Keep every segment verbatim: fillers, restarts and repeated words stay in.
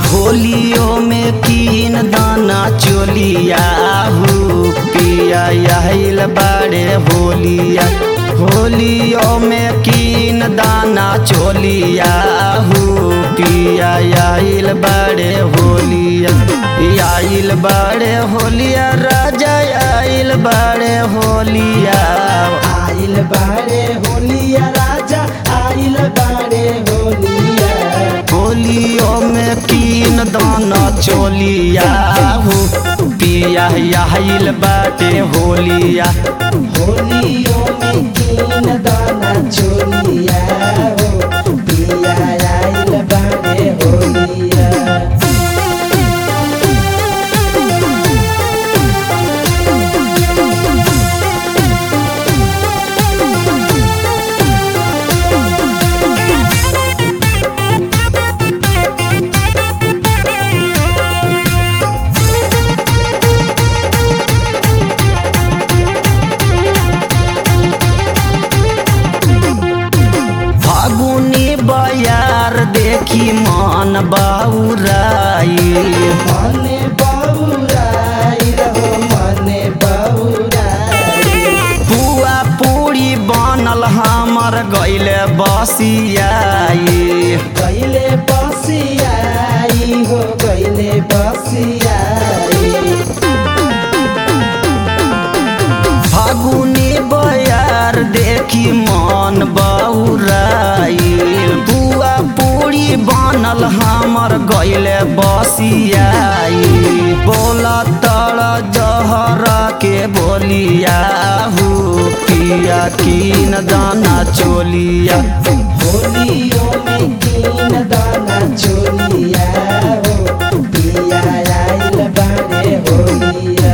होलियों में कीन दाना चोलिया हो पिया आइल बाड़े होलिया। होलियों में कीन दाना चोलिया हो पिया आइल बाड़े होलिया। आइल बाड़े होलिया राजा आइल बाड़े होलिया। आइल बाड़े होलिया राजा आइल बाड़े होलिया। होलियों में कीन दाना चोलिया हो पिया आइल बाटे होलिया। होलियों में कीन दाना चोलिया हो पिया आइल बाड़े होलिया। फागुनी बयार देखी मन बाउराई। मने बाउराई रहो मने बाउराई। पुआ पूरी बनल हमर गैले बसियाई। गैले बसियाई हो गैले बसियाई। फागुनी बयार देखी मन बाउराई। बुआ पूरी बनल हमर गैले बसियाई। बोला तड़ जहरा के बोलिया हो पिया कीन दाना चोलिया। होलियों में कीन दाना चोलिया हो पिया आइल बाड़े होलिया।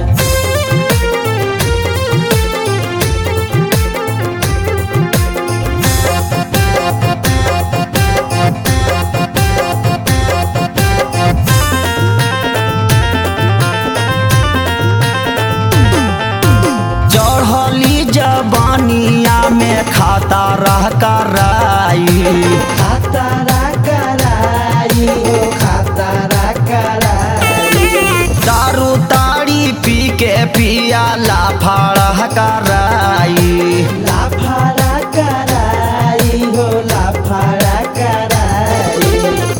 चढ़ली जबानिया में खाता रह कराई। खातारा कराई हो खातारा कराई। दारू ताड़ी पी के पिया लाफाड़ा कराई। लाफाड़ा कराई हो लाफाड़ा कराई।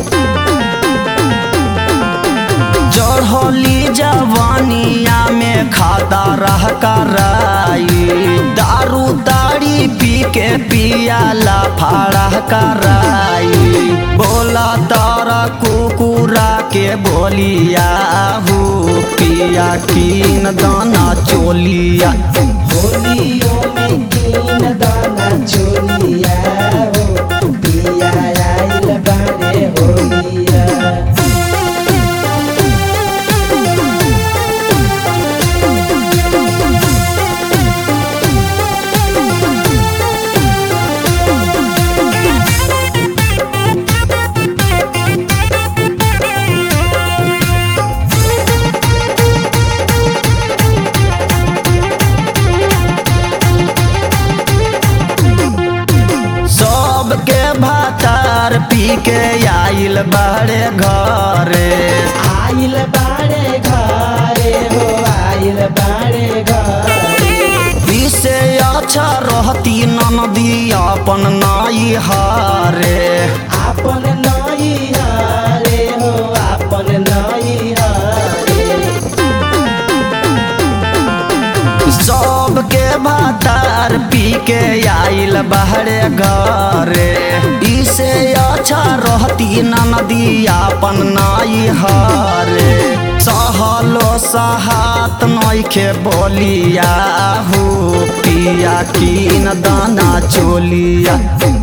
चढ़ली जवानिया में खाता रह कराई। दारू ताड़ी पी के पिया लाफाड़ा कराई। बोला तारा कुकुरा के बोलिया हो पिया कीन दाना चोलिया। होलियों में कीन दाना चोलिया हो पिया आइल बाड़े होलिया। सबके भातार पी के आइल बाड़े घरे। आइल बाड़े घरे हो आइल बाड़े घरे। इसे अच्छा रहती ननदी अपन नाई हारे। आपन नई हारे हो आपन नई हारे। सबके भातार पी के आइल बाड़े घरे। इसे अच्छा रहती ननदी अपन नाई हारे। सहलो सहात नइखे बोलिया हो पिया कीन दाना चोलिया।